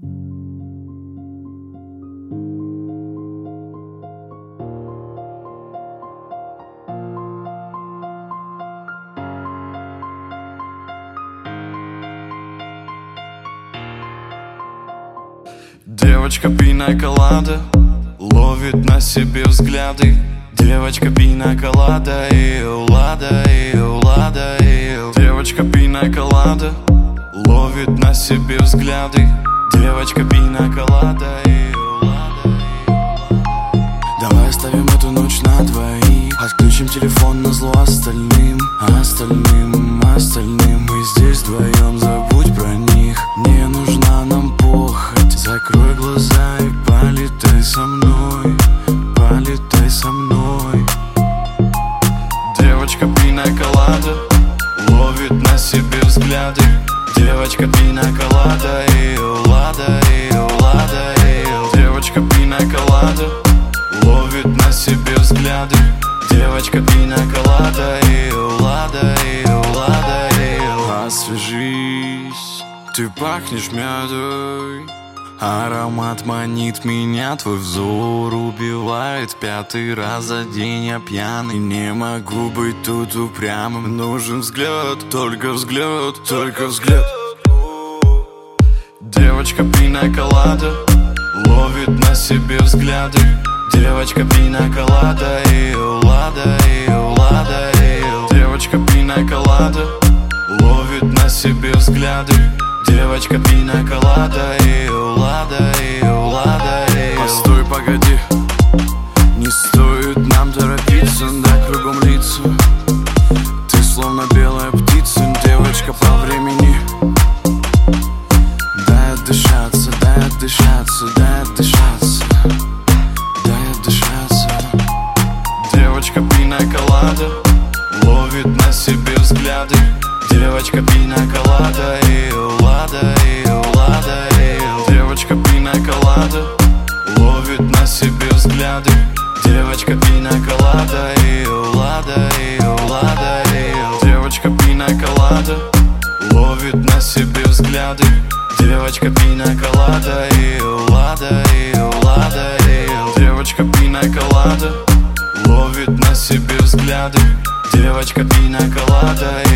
Девочка пина-колада ловит на себе взгляды. Девочка пина-колада, лада, лада. Девочка пина-колада ловит на себе взгляды. Девочка пина-колада, лада. Давай оставим эту ночь на двоих, отключим телефон назло остальным. Мы здесь вдвоем, забудь про них. Не нужна нам похоть. Закрой глаза и полетай со мной. Полетай со мной. Девочка пина-колада ловит на себе взгляды. Девочка пина-колада, лада, лада. Девочка пина-колада ловит на себе взгляды. Девочка пина-колада, лада, лада. Освежись, ты пахнешь мядой. Аромат манит меня, твой взор убивает. Пятый раз за день я пьяный. Не могу быть тут упрямым. Нужен взгляд, только взгляд, только взгляд. Девочка пина-колада ловит на себе взгляды. Девочка пина-колада, лада, лада. Девочка пина-колада ловит на себе взгляды. Девочка пина-колада, лада, лада. Постой, погоди, не стоит нам торопиться. Да, кругом лица, ты словно белая птица. Девочка по времени, дай отдышаться, дай отдышаться, дай отдышаться, дай отдышаться. Девочка пина-колада ловит на себе взгляды. Девочка пина-колада, лада, лада. Девочка пина-колада ловит на себе взгляды. Девочка пина-колада, лада, лада. Девочка пина-колада ловит на себе взгляды. Девочка пина-колада, лада, лада. Девочка пина-колада ловит на себе взгляды. Девочка пина-колада.